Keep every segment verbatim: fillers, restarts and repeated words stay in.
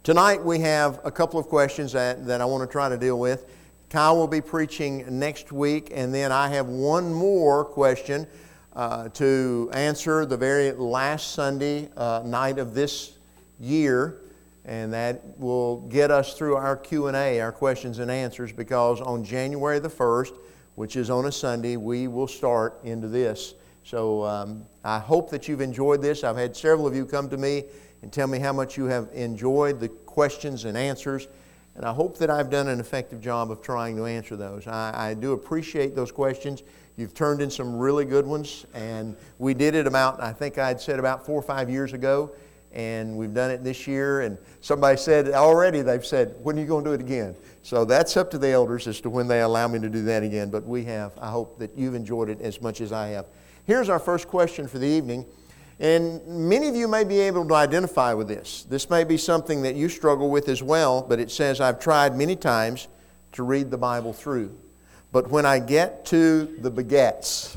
Tonight we have a couple of questions that, that I want to try to deal with. Kyle will be preaching next week, and then I have one more question uh, to answer the very last Sunday uh, night of this year, and that will get us through our Q and A, our questions and answers, because on January the first, which is on a Sunday, we will start into this. So um, I hope that you've enjoyed this. I've had several of you come to me and tell me how much you have enjoyed the questions and answers. And I hope that I've done an effective job of trying to answer those. I, I do appreciate those questions. You've turned in some really good ones. And we did it about, I think I'd said about four or five years ago. And we've done it this year. And somebody said already, they've said, when are you going to do it again? So that's up to the elders as to when they allow me to do that again. But we have. I hope that you've enjoyed it as much as I have. Here's our first question for the evening. And many of you may be able to identify with this. This may be something that you struggle with as well, but it says, I've tried many times to read the Bible through. But when I get to the begats,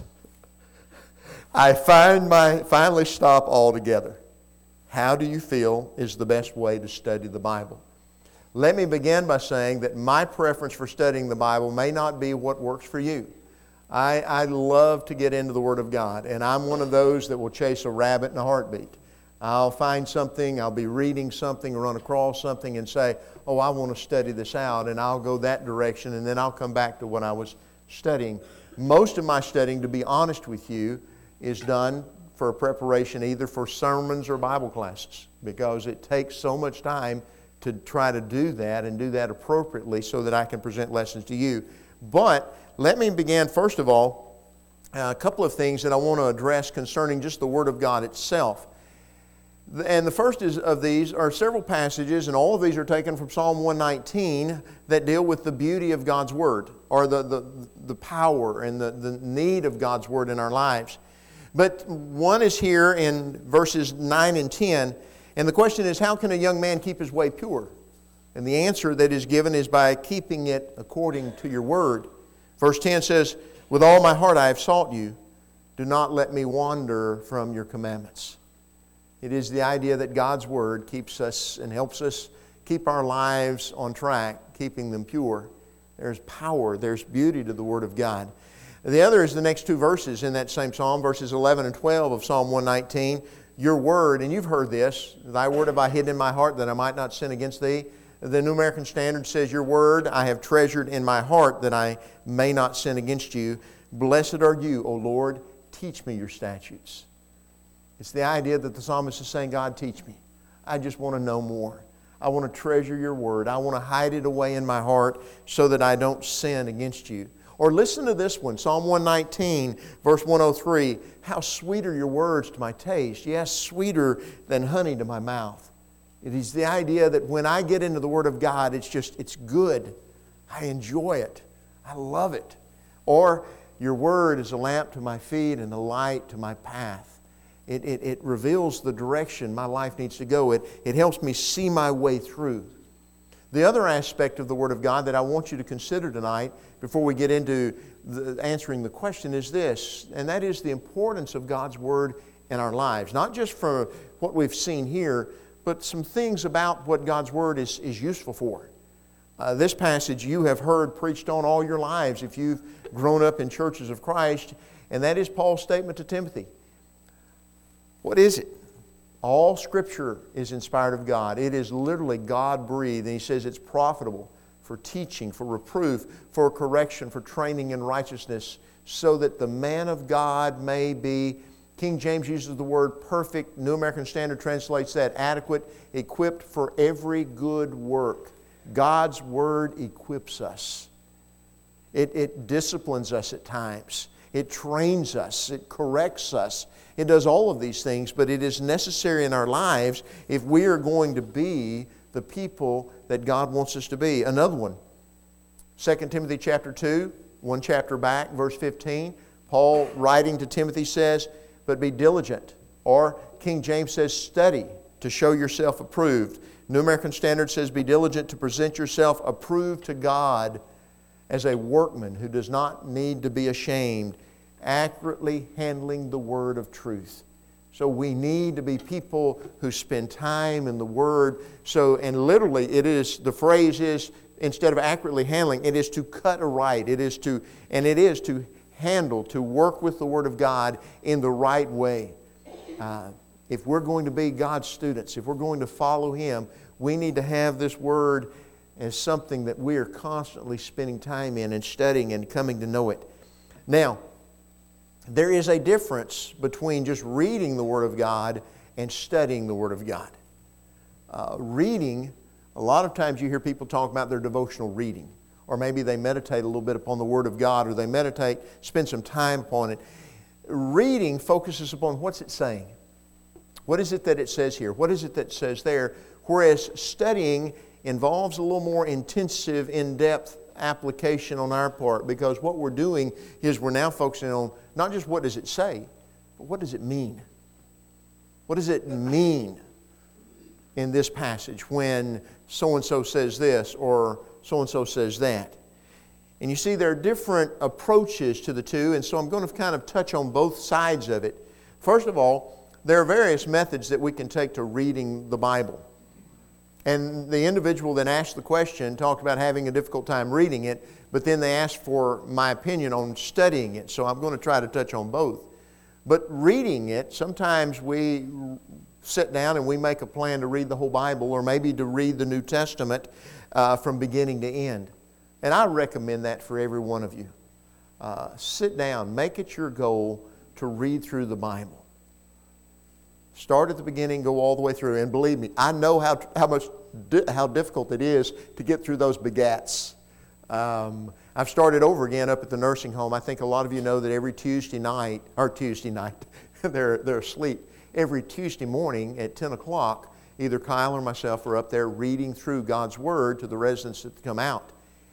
I find my finally stop altogether. How do you feel is the best way to study the Bible? Let me begin by saying that my preference for studying the Bible may not be what works for you. I, I love to get into the Word of God, and I'm one of those that will chase a rabbit in a heartbeat. I'll find something, I'll be reading something, or run across something and say, oh, I want to study this out, and I'll go that direction, and then I'll come back to what I was studying. Most of my studying, to be honest with you, is done for preparation either for sermons or Bible classes, because it takes so much time to try to do that and do that appropriately so that I can present lessons to you. But let me begin, first of all, a couple of things that I want to address concerning just the Word of God itself. And the first is of these are several passages, and all of these are taken from Psalm one nineteen, that deal with the beauty of God's Word, or the, the, the power and the, the need of God's Word in our lives. But one is here in verses nine and ten, and the question is, how can a young man keep his way pure? And the answer that is given is by keeping it according to your Word. Verse ten says, with all my heart I have sought you. Do not let me wander from your commandments. It is the idea that God's Word keeps us and helps us keep our lives on track, keeping them pure. There's power, there's beauty to the Word of God. The other is the next two verses in that same psalm, verses eleven and twelve of Psalm one nineteen. Your Word, and you've heard this, thy Word have I hid in my heart that I might not sin against thee. The New American Standard says, your Word I have treasured in my heart that I may not sin against you. Blessed are you, O Lord, teach me your statutes. It's the idea that the psalmist is saying, God, teach me. I just want to know more. I want to treasure your Word. I want to hide it away in my heart so that I don't sin against you. Or listen to this one, Psalm one nineteen, verse one oh three. How sweet are your words to my taste. Yes, sweeter than honey to my mouth. It is the idea that when I get into the Word of God, it's just, it's good. I enjoy it. I love it. Or, your Word is a lamp to my feet and a light to my path. It, it, it reveals the direction my life needs to go. It, it helps me see my way through. The other aspect of the Word of God that I want you to consider tonight, before we get into the, answering the question, is this, and that is the importance of God's Word in our lives. Not just from what we've seen here, but some things about what God's Word is, is useful for. Uh, this passage you have heard preached on all your lives if you've grown up in churches of Christ, and that is Paul's statement to Timothy. What is it? All Scripture is inspired of God. It is literally God-breathed, and he says it's profitable for teaching, for reproof, for correction, for training in righteousness, so that the man of God may be, King James uses the word perfect. New American Standard translates that adequate, equipped for every good work. God's Word equips us. It, it disciplines us at times. It trains us. It corrects us. It does all of these things, but it is necessary in our lives if we are going to be the people that God wants us to be. Another one, Second Timothy chapter two, one chapter back, verse fifteen. Paul, writing to Timothy, says, but be diligent. Or King James says, study to show yourself approved. New American Standard says, be diligent to present yourself approved to God as a workman who does not need to be ashamed, accurately handling the word of truth. So we need to be people who spend time in the Word. So, and literally it is, the phrase is, instead of accurately handling, it is to cut aright. It is to, and it is to handle, to work with the Word of God in the right way. Uh, if we're going to be God's students, if we're going to follow Him, we need to have this Word as something that we are constantly spending time in and studying and coming to know it. Now, there is a difference between just reading the Word of God and studying the Word of God. Uh, reading, a lot of times you hear people talk about their devotional reading, or maybe they meditate a little bit upon the Word of God, or they meditate, spend some time upon it. Reading focuses upon what's it saying. What is it that it says here? What is it that it says there? Whereas studying involves a little more intensive, in-depth application on our part, because what we're doing is we're now focusing on not just what does it say, but what does it mean? What does it mean in this passage when so-and-so says this or so-and-so says that? And you see there are different approaches to the two, and so I'm going to kind of touch on both sides of it. First of all, there are various methods that we can take to reading the Bible. And the individual that asked the question talked about having a difficult time reading it, but then they asked for my opinion on studying it. So I'm going to try to touch on both. But reading it, sometimes we sit down and we make a plan to read the whole Bible, or maybe to read the New Testament uh, from beginning to end. And I recommend that for every one of you. Uh, sit down, make it your goal to read through the Bible. Start at the beginning, go all the way through. And believe me, I know how how much how difficult it is to get through those begats. Um, I've started over again up at the nursing home. I think a lot of you know that every Tuesday night, or Tuesday night, they're they're asleep. Every Tuesday morning at ten o'clock, either Kyle or myself are up there reading through God's Word to the residents that come out.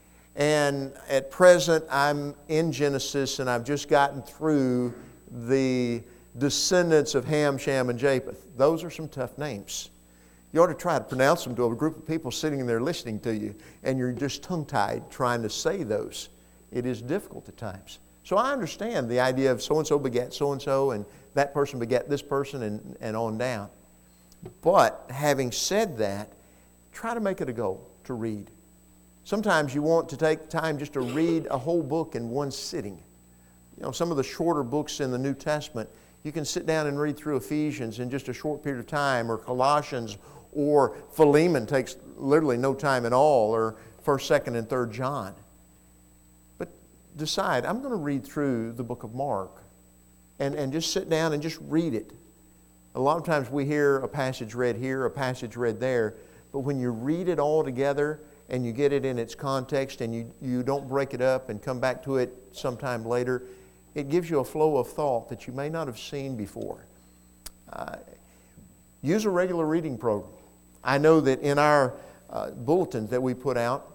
And at present, I'm in Genesis, and I've just gotten through the descendants of Ham, Shem, and Japheth. Those are some tough names. You ought to try to pronounce them to a group of people sitting there listening to you, and you're just tongue-tied trying to say those. It is difficult at times. So I understand the idea of so-and-so begat so-and-so, and that person begat this person, and, and on down. But having said that, try to make it a goal to read. Sometimes you want to take time just to read a whole book in one sitting. You know, some of the shorter books in the New Testament, you can sit down and read through Ephesians in just a short period of time, or Colossians, or Philemon takes literally no time at all, or first, second, and third John. But decide, I'm going to read through the book of Mark, and, and just sit down and just read it. A lot of times we hear a passage read here, a passage read there, but when you read it all together and you get it in its context, and you, you don't break it up and come back to it sometime later, it gives you a flow of thought that you may not have seen before. Uh, use a regular reading program. I know that in our uh, bulletins that we put out,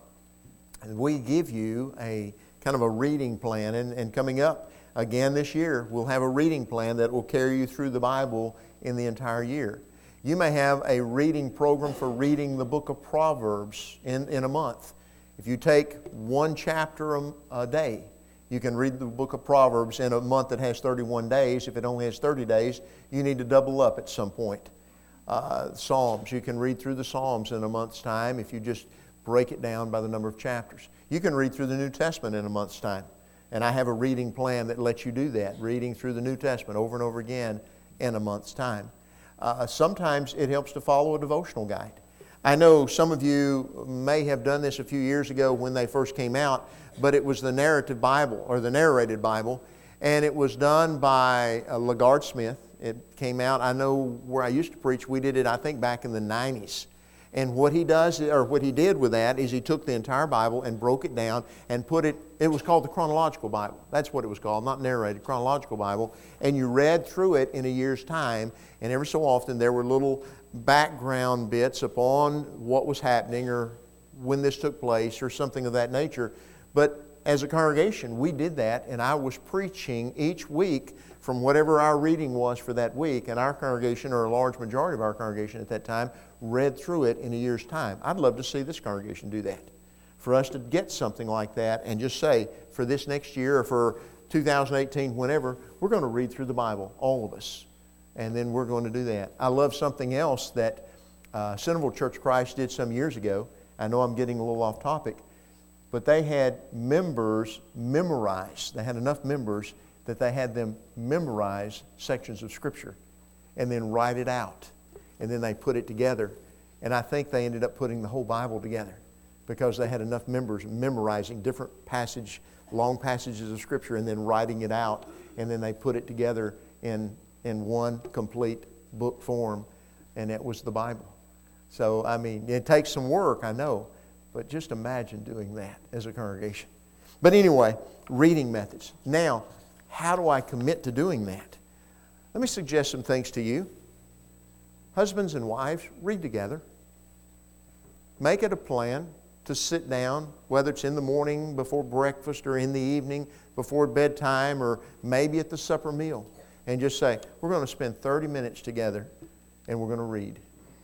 we give you a kind of a reading plan. And, and coming up again this year, we'll have a reading plan that will carry you through the Bible in the entire year. You may have a reading program for reading the book of Proverbs in, in a month. If you take one chapter a, a day, you can read the book of Proverbs in a month that has thirty-one days. If it only has thirty days, you need to double up at some point. Uh, Psalms, you can read through the Psalms in a month's time if you just break it down by the number of chapters. You can read through the New Testament in a month's time. And I have a reading plan that lets you do that, reading through the New Testament over and over again in a month's time. Uh, sometimes it helps to follow a devotional guide. I know some of you may have done this a few years ago when they first came out, but it was the narrative Bible, or the narrated Bible, and it was done by uh, LaGard Smith. It came out, I know where I used to preach, we did it I think back in the nineties. And what he does, or what he did with that, is he took the entire Bible and broke it down and put it, it was called the Chronological Bible. That's what it was called, not narrated, Chronological Bible. And you read through it in a year's time, and every so often there were little background bits upon what was happening, or when this took place, or something of that nature. But as a congregation, we did that, and I was preaching each week from whatever our reading was for that week, and our congregation, or a large majority of our congregation at that time, read through it in a year's time. I'd love to see this congregation do that. For us to get something like that and just say, for this next year, or for two thousand eighteen, whenever, we're going to read through the Bible, all of us. And then we're going to do that. I love something else that uh, Centerville Church of Christ did some years ago. I know I'm getting a little off topic, but they had members memorize. They had enough members that they had them memorize sections of Scripture and then write it out. And then they put it together. And I think they ended up putting the whole Bible together because they had enough members memorizing different passage, long passages of Scripture and then writing it out. And then they put it together in, in one complete book form, and it was the Bible. So, I mean, it takes some work, I know, but just imagine doing that as a congregation. But anyway, reading methods. Now, how do I commit to doing that? Let me suggest some things to you. Husbands and wives, read together. Make it a plan to sit down, whether it's in the morning before breakfast or in the evening before bedtime or maybe at the supper meal, and just say, we're going to spend thirty minutes together and we're going to read.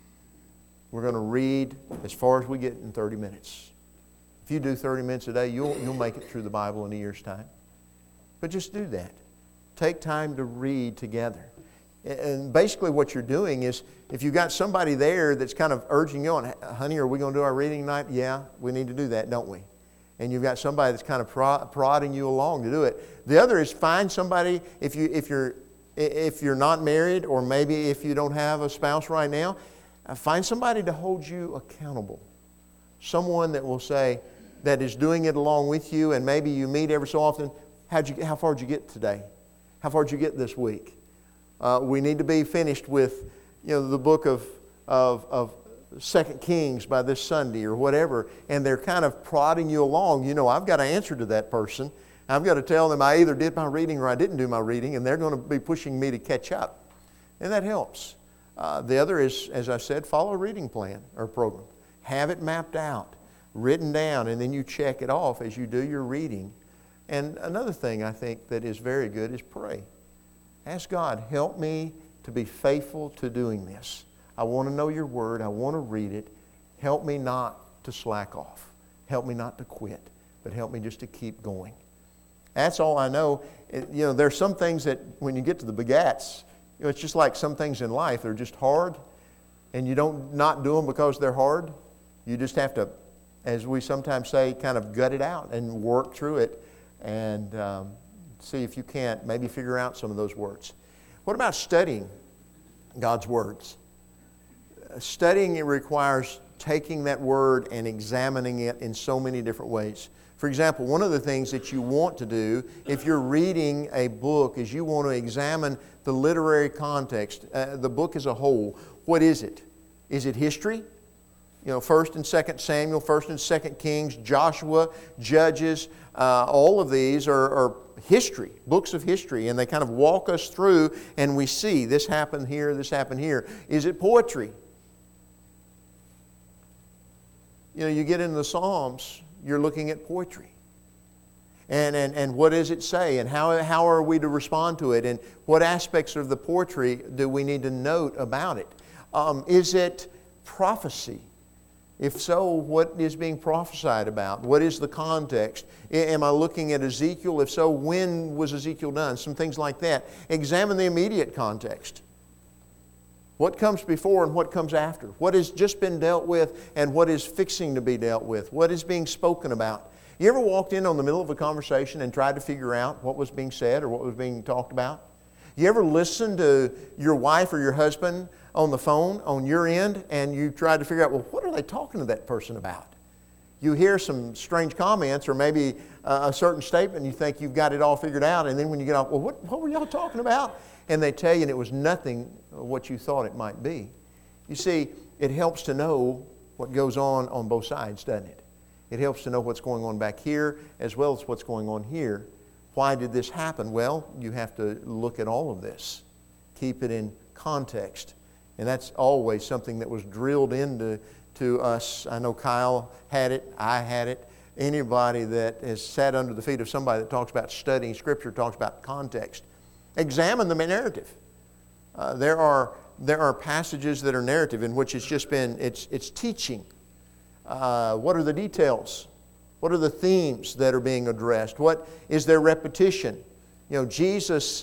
We're going to read as far as we get in thirty minutes. If you do thirty minutes a day, you'll, you'll make it through the Bible in a year's time. But just do that. Take time to read together. And basically what you're doing is, if you've got somebody there that's kind of urging you on, honey, are we going to do our reading tonight? Yeah, we need to do that, don't we? And you've got somebody that's kind of prod, prodding you along to do it. The other is find somebody, if, you, if, you're, if you're not married, or maybe if you don't have a spouse right now, find somebody to hold you accountable. Someone that will say, that is doing it along with you, and maybe you meet every so often. How'd you, how far did you get today? How far did you get this week? Uh, we need to be finished with, you know, the book of, of, of Second Kings by this Sunday or whatever, and they're kind of prodding you along. You know, I've got to answer to that person. I've got to tell them I either did my reading or I didn't do my reading, and they're going to be pushing me to catch up. And that helps. Uh, the other is, as I said, follow a reading plan or program. Have it mapped out, written down, and then you check it off as you do your reading. And another thing I think that is very good is pray. Ask God, help me to be faithful to doing this. I want to know your word. I want to read it. Help me not to slack off. Help me not to quit, but help me just to keep going. That's all I know. It, you know, there's some things that when you get to the begats, you know, it's just like some things in life. They're just hard, and you don't not do them because they're hard. You just have to, as we sometimes say, kind of gut it out and work through it and um, see if you can't maybe figure out some of those words. What about studying God's words? Studying, it requires taking that word and examining it in so many different ways. For example, one of the things that you want to do if you're reading a book is you want to examine the literary context, uh, the book as a whole. What is it? Is it history? You know, First and Second Samuel, First and Second Kings, Joshua, Judges, uh, all of these are, are history, books of history, and they kind of walk us through and we see this happened here, this happened here. Is it poetry? You know, you get into the Psalms, you're looking at poetry. And, and, and what does it say? And how, how are we to respond to it? And what aspects of the poetry do we need to note about it? Um, is it prophecy? If so, what is being prophesied about? What is the context? Am I looking at Ezekiel? If so, when was Ezekiel done? Some things like that. Examine the immediate context. What comes before and what comes after? What has just been dealt with and what is fixing to be dealt with? What is being spoken about? You ever walked in on the middle of a conversation and tried to figure out what was being said or what was being talked about? You ever listened to your wife or your husband on the phone on your end and you tried to figure out, well, what are they talking to that person about? You hear some strange comments or maybe uh, a certain statement and you think you've got it all figured out, and then when you get off, well, what, what were y'all talking about? And they tell you and it was nothing what you thought it might be. You see, it helps to know what goes on on both sides, doesn't it? It helps to know what's going on back here as well as what's going on here. Why did this happen? Well, you have to look at all of this. Keep it in context. And that's always something that was drilled into to us. I know Kyle had it. I had it. Anybody that has sat under the feet of somebody that talks about studying Scripture talks about context. Examine the narrative. Uh, there are there are passages that are narrative in which it's just been, it's, it's teaching. Uh, what are the details? What are the themes that are being addressed? What is their repetition? You know, Jesus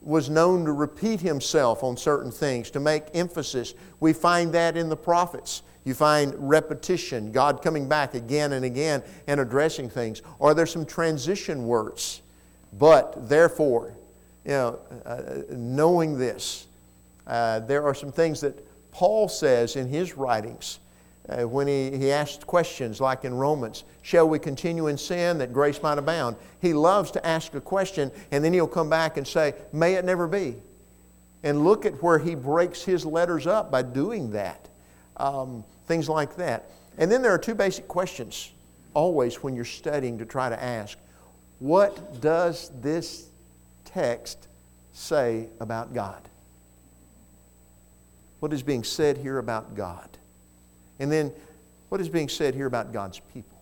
was known to repeat himself on certain things, to make emphasis. We find that in the prophets. You find repetition, God coming back again and again and addressing things. Or there's some transition words. But, therefore, you know, uh, knowing this, uh, there are some things that Paul says in his writings uh, when he, he asks questions like in Romans, shall we continue in sin that grace might abound? He loves to ask a question and then he'll come back and say, may it never be. And look at where he breaks his letters up by doing that. Um, things like that. And then there are two basic questions always when you're studying to try to ask. What does this text say about God? What is being said here about God? And then, what is being said here about God's people?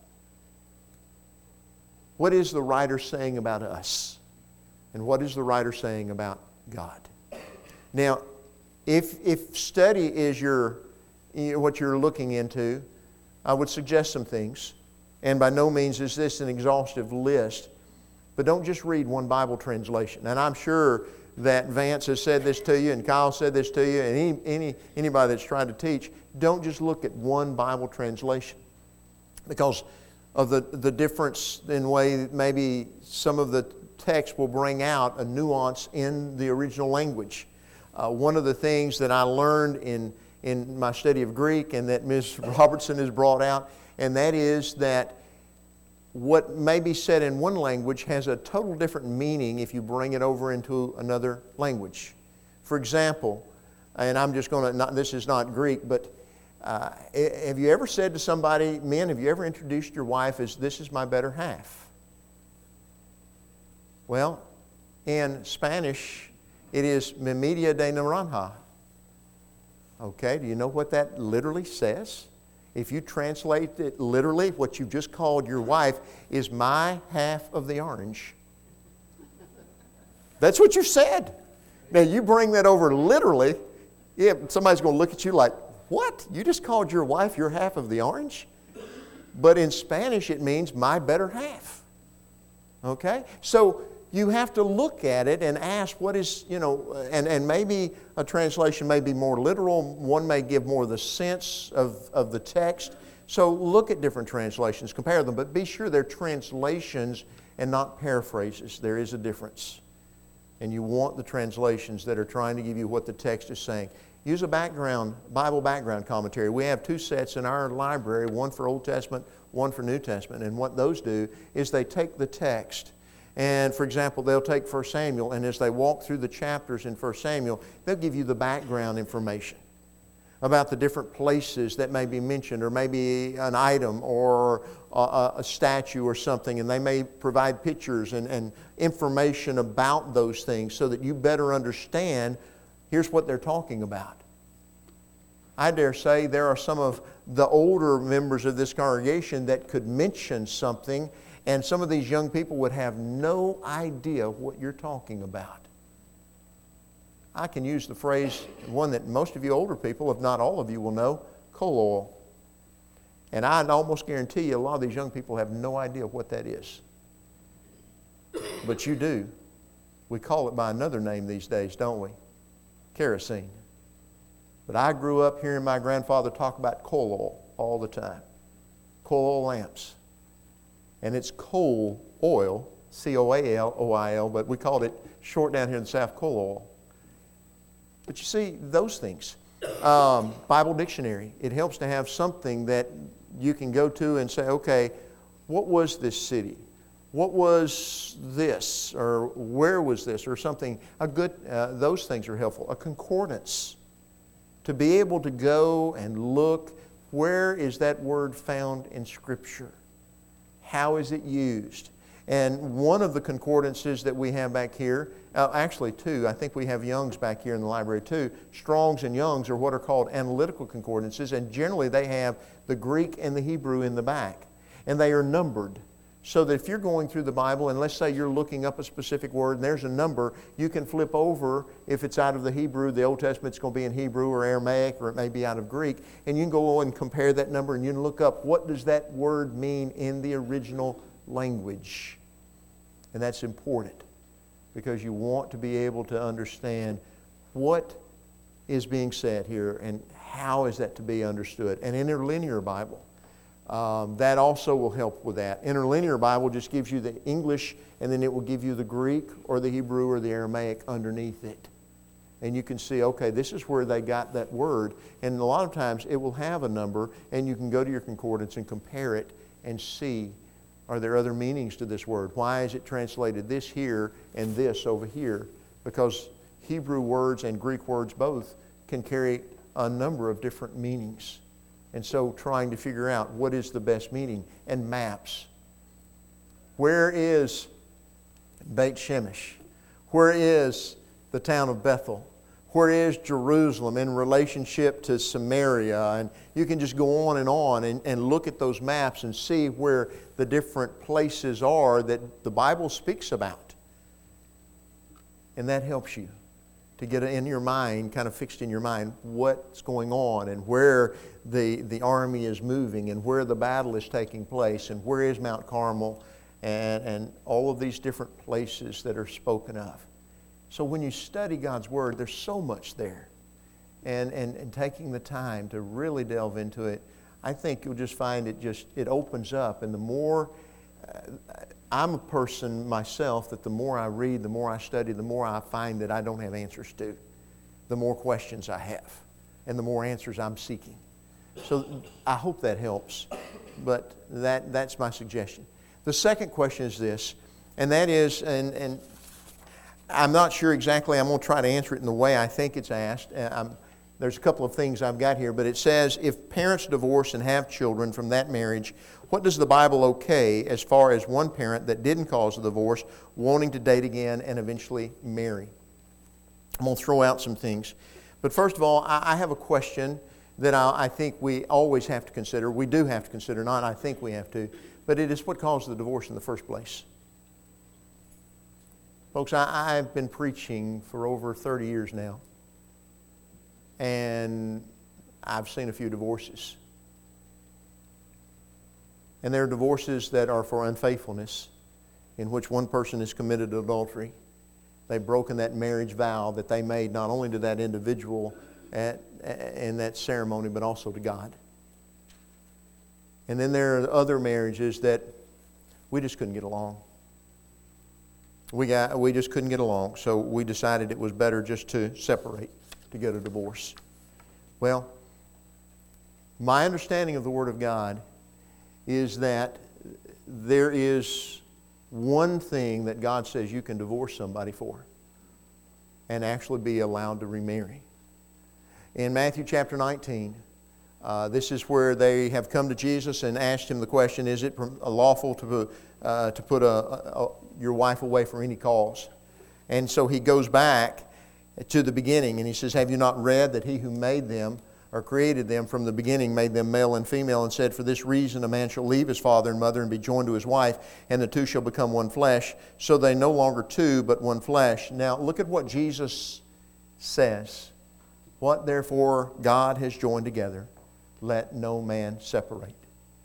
What is the writer saying about us? And what is the writer saying about God? Now, if, if study is your, what you're looking into, I would suggest some things. And by no means is this an exhaustive list. But don't just read one Bible translation. And I'm sure that Vance has said this to you and Kyle said this to you and any, any, anybody that's trying to teach, don't just look at one Bible translation because of the, the difference in way that maybe some of the text will bring out a nuance in the original language. Uh, one of the things that I learned in, in my study of Greek and that Miz Robertson has brought out, and that is that what may be said in one language has a total different meaning if you bring it over into another language. For example, and I'm just going to, this is not Greek, but uh, have you ever said to somebody, men, have you ever introduced your wife as, this is my better half? Well, in Spanish, it is mi media de naranja. Okay, do you know what that literally says? If you translate it literally, what you just called your wife is my half of the orange. That's what you said. Now you bring that over literally, yeah, somebody's going to look at you like, what? You just called your wife your half of the orange? But in Spanish it means my better half. Okay? So you have to look at it and ask what is, you know, and, and maybe a translation may be more literal. One may give more of the sense of, of the text. So look at different translations, compare them, but be sure they're translations and not paraphrases. There is a difference. And you want the translations that are trying to give you what the text is saying. Use a background, Bible background commentary. We have two sets in our library, one for Old Testament, one for New Testament. And what those do is they take the text. And for example, they'll take First Samuel, and as they walk through the chapters in First Samuel, they'll give you the background information about the different places that may be mentioned, or maybe an item or a, a statue or something, and they may provide pictures and, and information about those things so that you better understand, here's what they're talking about. I dare say there are some of the older members of this congregation that could mention something, and some of these young people would have no idea what you're talking about. I can use the phrase, one that most of you older people, if not all of you, will know, coal oil. And I'd almost guarantee you a lot of these young people have no idea what that is. But you do. We call it by another name these days, don't we? Kerosene. But I grew up hearing my grandfather talk about coal oil all the time. Coal oil lamps. And it's coal oil, C O A L O I L, but we called it short down here in the South, coal oil. But you see, those things. Um, Bible dictionary, it helps to have something that you can go to and say, okay, what was this city? What was this? Or where was this? Or something. A good, uh, those things are helpful. A concordance. To be able to go and look, where is that word found in Scripture? How is it used? And one of the concordances that we have back here, uh, actually two, I think we have Young's back here in the library too. Strong's and Young's are what are called analytical concordances, and generally they have the Greek and the Hebrew in the back. And they are numbered. So that if you're going through the Bible, and let's say you're looking up a specific word and there's a number, you can flip over, if it's out of the Hebrew, the Old Testament's going to be in Hebrew or Aramaic, or it may be out of Greek, and you can go and compare that number and you can look up what does that word mean in the original language. And that's important. because you want to be able to understand what is being said here and how is that to be understood. An interlinear Bible, um, that also will help with that. Interlinear Bible just gives you the English, and then it will give you the Greek or the Hebrew or the Aramaic underneath it. And you can see, okay, this is where they got that word. And a lot of times it will have a number, and you can go to your concordance and compare it and see, are there other meanings to this word? Why is it translated this here and this over here? Because Hebrew words and Greek words both can carry a number of different meanings. And so trying to figure out what is the best meaning. And maps. Where is Beit Shemesh? Where is the town of Bethel? Where is Jerusalem in relationship to Samaria? And you can just go on and on and, and look at those maps and see where the different places are that the Bible speaks about. And that helps you to get in your mind, kind of fixed in your mind, what's going on and where the, the army is moving and where the battle is taking place and where is Mount Carmel and, and all of these different places that are spoken of. So when you study God's Word, there's so much there. And, and, and taking the time to really delve into it, I think you'll just find it just, it opens up. And the more, uh, I'm a person myself that the more I read, the more I study, the more I find that I don't have answers to. The more questions I have. And the more answers I'm seeking. So I hope that helps. But that, that's my suggestion. The second question is this, and that is, and, and I'm not sure exactly, I'm going to try to answer it in the way I think it's asked. I'm, there's a couple of things I've got here, but it says, if parents divorce and have children from that marriage, what does the Bible okay as far as one parent that didn't cause the divorce wanting to date again and eventually marry? I'm going to throw out some things. But first of all, I, I have a question that I, I think we always have to consider. We do have to consider, not I think we have to, but it is what caused the divorce in the first place. Folks, I, I've been preaching for over thirty years now, and I've seen a few divorces. And there are divorces that are for unfaithfulness, in which one person has committed adultery. They've broken that marriage vow that they made not only to that individual at, in that ceremony, but also to God. And then there are other marriages that we just couldn't get along. We got, we just couldn't get along, so we decided it was better just to separate, to get a divorce. Well, my understanding of the Word of God is that there is one thing that God says you can divorce somebody for and actually be allowed to remarry. In Matthew chapter nineteen, uh, this is where they have come to Jesus and asked Him the question, is it lawful to, uh, to put a, a, a, your wife away for any cause? And so He goes back to the beginning and He says, have you not read that He who made them or created them from the beginning made them male and female, and said, for this reason a man shall leave his father and mother and be joined to his wife, and the two shall become one flesh. So they no longer two, but one flesh. Now look at what Jesus says. What therefore God has joined together, let no man separate.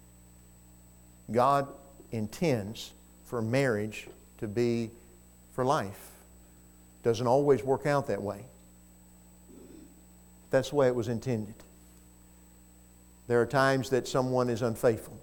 God intends for marriage to be for life. Doesn't always work out that way. That's the way it was intended. There are times that someone is unfaithful.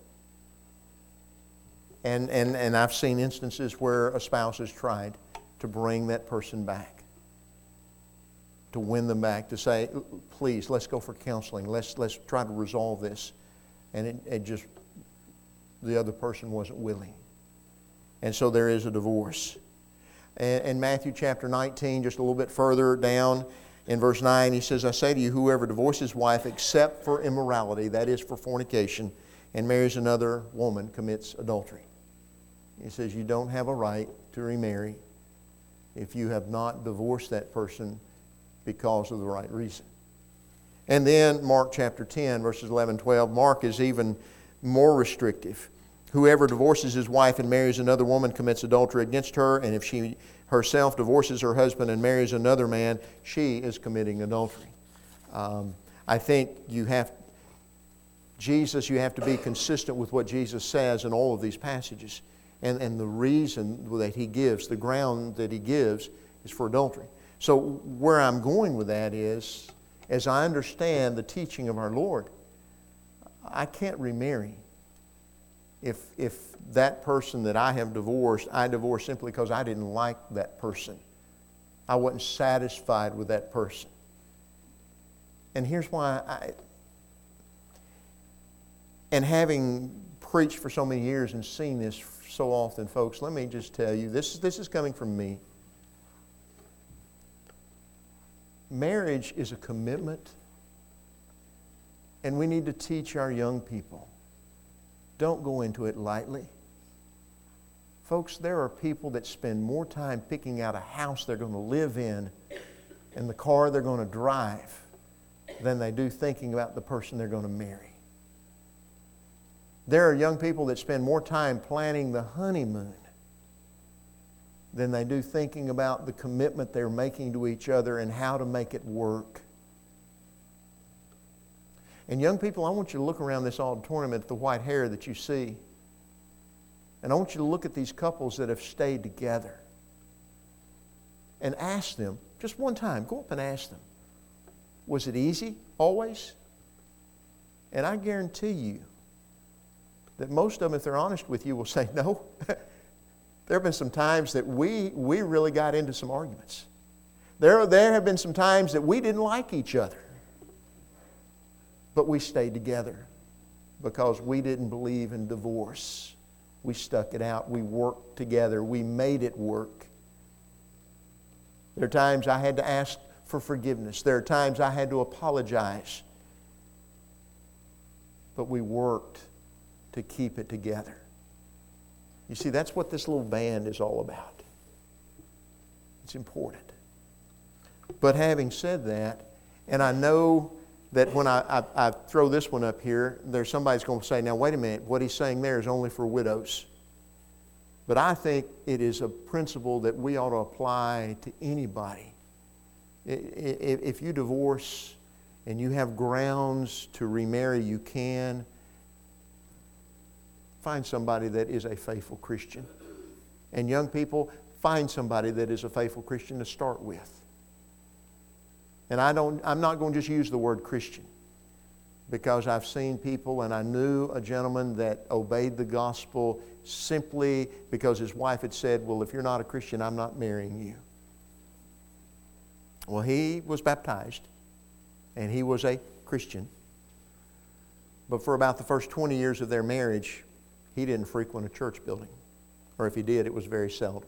And, and, and I've seen instances where a spouse has tried to bring that person back. To win them back. To say, please, let's go for counseling. Let's, let's try to resolve this. And it, it just, the other person wasn't willing. And so there is a divorce. And in Matthew chapter nineteen, just a little bit further down, in verse nine, He says, I say to you, whoever divorces his wife except for immorality, that is for fornication, and marries another woman, commits adultery. He says, you don't have a right to remarry if you have not divorced that person because of the right reason. And then Mark chapter ten, verses eleven and twelve, Mark is even more restrictive. Whoever divorces his wife and marries another woman commits adultery against her, and if she herself divorces her husband and marries another man, she is committing adultery. Um, I think you have, Jesus, you have to be consistent with what Jesus says in all of these passages. And, and the reason that he gives, the ground that he gives, is for adultery. So where I'm going with that is, as I understand the teaching of our Lord, I can't remarry. If, if that person that I have divorced, I divorced simply because I didn't like that person. I wasn't satisfied with that person. And here's why I... And having preached for so many years and seen this so often, folks, let me just tell you, this, this is coming from me. Marriage is a commitment, and we need to teach our young people. Don't go into it lightly. Folks, there are people that spend more time picking out a house they're going to live in and the car they're going to drive than they do thinking about the person they're going to marry. There are young people that spend more time planning the honeymoon than they do thinking about the commitment they're making to each other and how to make it work. And young people, I want you to look around this auditorium at the white hair that you see. And I want you to look at these couples that have stayed together. And ask them, just one time, go up and ask them, was it easy always? And I guarantee you that most of them, if they're honest with you, will say, no. There have been some times that we, we really got into some arguments. There, there have been some times that we didn't like each other. But we stayed together because we didn't believe in divorce. We stuck it out. We worked together. We made it work. There are times I had to ask for forgiveness. There are times I had to apologize. But we worked to keep it together. You see, that's what this little band is all about. It's important. But having said that, and I know that when I, I, I throw this one up here, there's somebody's going to say, now wait a minute, what he's saying there is only for widows. But I think it is a principle that we ought to apply to anybody. If you divorce and you have grounds to remarry, you can. Find somebody that is a faithful Christian. And young people, find somebody that is a faithful Christian to start with. And I don't, I'm not going to just use the word Christian, because I've seen people, and I knew a gentleman that obeyed the gospel simply because his wife had said, well, if you're not a Christian, I'm not marrying you. Well, he was baptized, and he was a Christian. But for about the first twenty years of their marriage, he didn't frequent a church building. Or if he did, it was very seldom.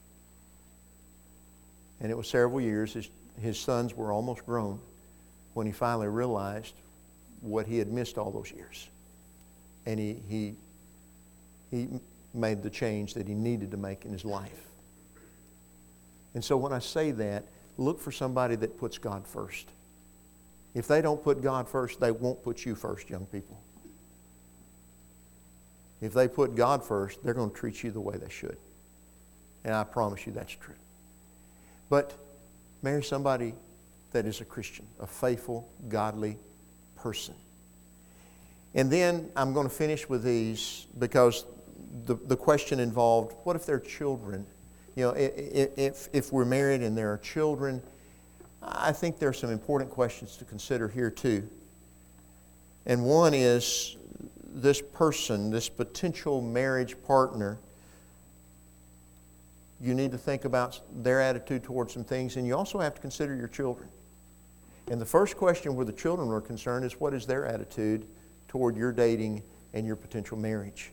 And it was several years. His, his sons were almost grown when he finally realized what he had missed all those years. And he, he, he made the change that he needed to make in his life. And so when I say that, look for somebody that puts God first. If they don't put God first, they won't put you first, young people. If they put God first, they're going to treat you the way they should. And I promise you that's true. But marry somebody that is a Christian, a faithful, godly person. And then I'm going to finish with these, because the, the question involved, what if they're children? You know, if, if we're married and there are children, I think there are some important questions to consider here too. And one is, this person, this potential marriage partner, you need to think about their attitude towards some things, and you also have to consider your children. And the first question where the children are concerned is, what is their attitude toward your dating and your potential marriage?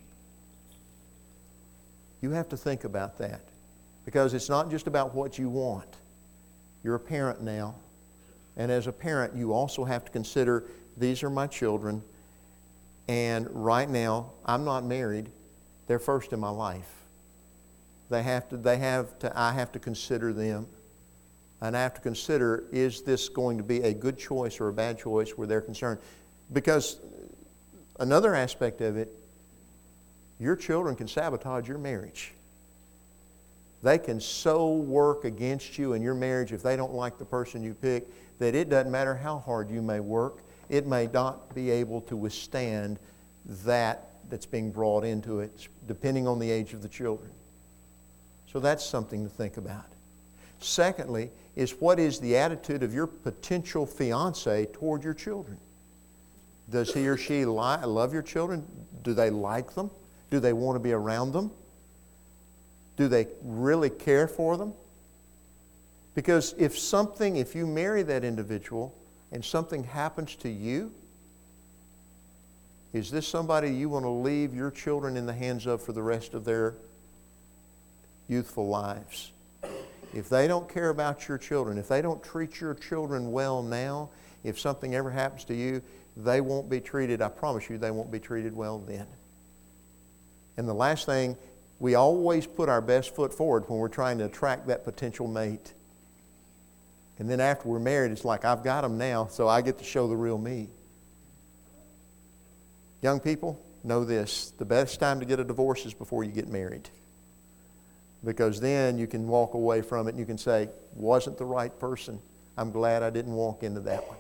You have to think about that, because it's not just about what you want. You're a parent now, and as a parent, you also have to consider, these are my children, and right now, I'm not married. They're first in my life. They have to, they have to, I have to consider them. And I have to consider, is this going to be a good choice or a bad choice where they're concerned? Because another aspect of it, your children can sabotage your marriage. They can so work against you in your marriage if they don't like the person you pick, that it doesn't matter how hard you may work, it may not be able to withstand that that's being brought into it, depending on the age of the children. So that's something to think about. Secondly, is what is the attitude of your potential fiance toward your children? Does he or she li- love your children? Do they like them? Do they want to be around them? Do they really care for them? Because if something, if you marry that individual and something happens to you, is this somebody you want to leave your children in the hands of for the rest of their youthful lives? If they don't care about your children, if they don't treat your children well now, if something ever happens to you, they won't be treated, I promise you, they won't be treated well then. And the last thing, we always put our best foot forward when we're trying to attract that potential mate. And then after we're married, it's like, I've got them now, so I get to show the real me. Young people, know this. The best time to get a divorce is before you get married. Because then you can walk away from it and you can say, wasn't the right person. I'm glad I didn't walk into that one.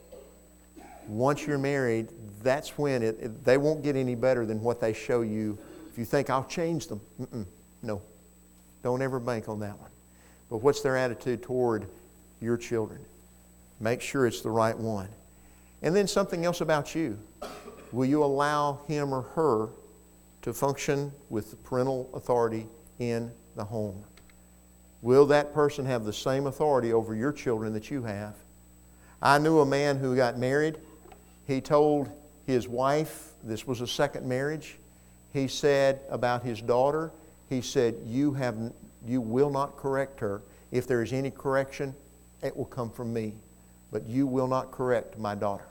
Once you're married, that's when it, it, they won't get any better than what they show you. If you think, I'll change them. Mm-mm, no. Don't ever bank on that one. But what's their attitude toward your children? Make sure it's the right one. And then something else about you. Will you allow him or her to function with parental authority in the home? Will that person have the same authority over your children that you have? I knew a man who got married. He told his wife, this was a second marriage, he said about his daughter, he said, you have, you will not correct her. If there is any correction, it will come from me. But you will not correct my daughter.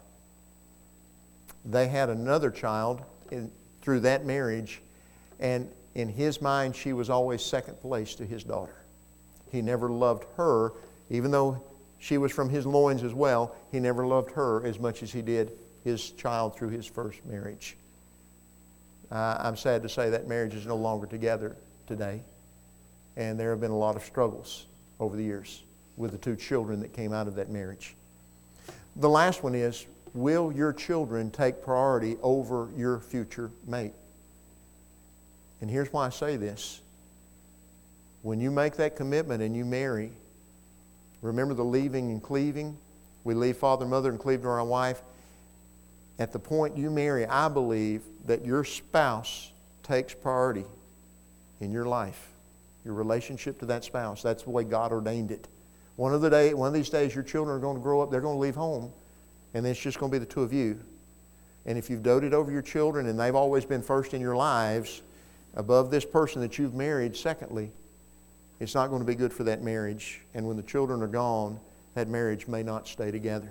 They had another child in, through that marriage, and in his mind, she was always second place to his daughter. He never loved her, even though she was from his loins as well. He never loved her as much as he did his child through his first marriage. Uh, I'm sad to say that marriage is no longer together today. And there have been a lot of struggles over the years with the two children that came out of that marriage. The last one is, will your children take priority over your future mate? And here's why I say this. When you make that commitment and you marry, remember the leaving and cleaving? We leave father and mother and cleave to our wife. At the point you marry, I believe that your spouse takes priority in your life, your relationship to that spouse. That's the way God ordained it. One of the day, one of these days, your children are going to grow up. They're going to leave home, and then it's just going to be the two of you. And if you've doted over your children and they've always been first in your lives, above this person that you've married, secondly, it's not going to be good for that marriage. And when the children are gone, that marriage may not stay together.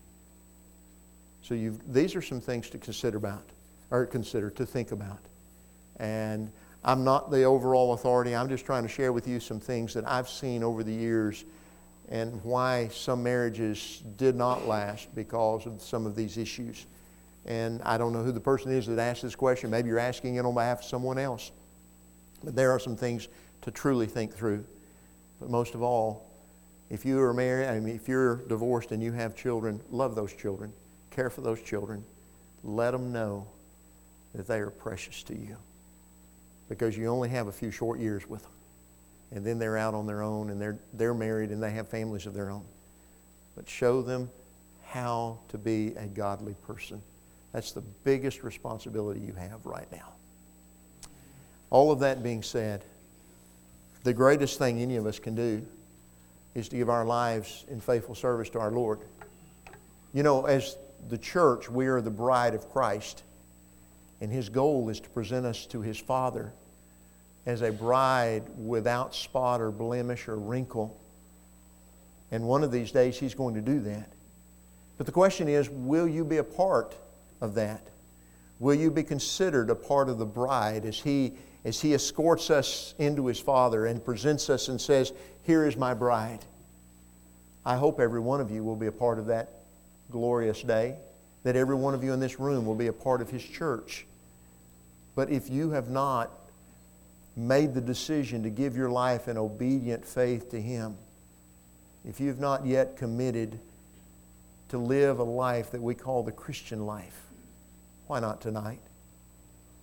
So you've, these are some things to consider about, or consider, to think about. And I'm not the overall authority. I'm just trying to share with you some things that I've seen over the years and why some marriages did not last because of some of these issues. And I don't know who the person is that asked this question. Maybe you're asking it on behalf of someone else. But there are some things to truly think through. But most of all, if you are married, I mean, if you're divorced and you have children, love those children. Care for those children. Let them know that they are precious to you. Because you only have a few short years with them. And then they're out on their own and they're, they're married and they have families of their own. But show them how to be a godly person. That's the biggest responsibility you have right now. All of that being said, the greatest thing any of us can do is to give our lives in faithful service to our Lord. You know, as the church, we are the bride of Christ. And His goal is to present us to His Father as a bride without spot or blemish or wrinkle. And one of these days He's going to do that. But the question is, will you be a part of that? Will you be considered a part of the bride as He, as He escorts us into His Father and presents us and says, here is my bride? I hope every one of you will be a part of that glorious day, that every one of you in this room will be a part of His church. But if you have not made the decision to give your life in obedient faith to Him, if you've not yet committed to live a life that we call the Christian life, why not tonight?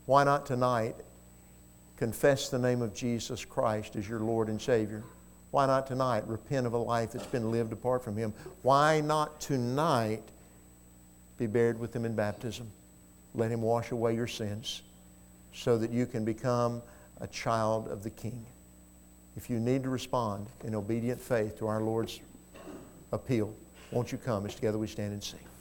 Why not tonight confess the name of Jesus Christ as your Lord and Savior? Why not tonight repent of a life that's been lived apart from Him? Why not tonight be buried with Him in baptism? Let Him wash away your sins so that you can become a child of the King. If you need to respond in obedient faith to our Lord's appeal, won't you come as together we stand and sing?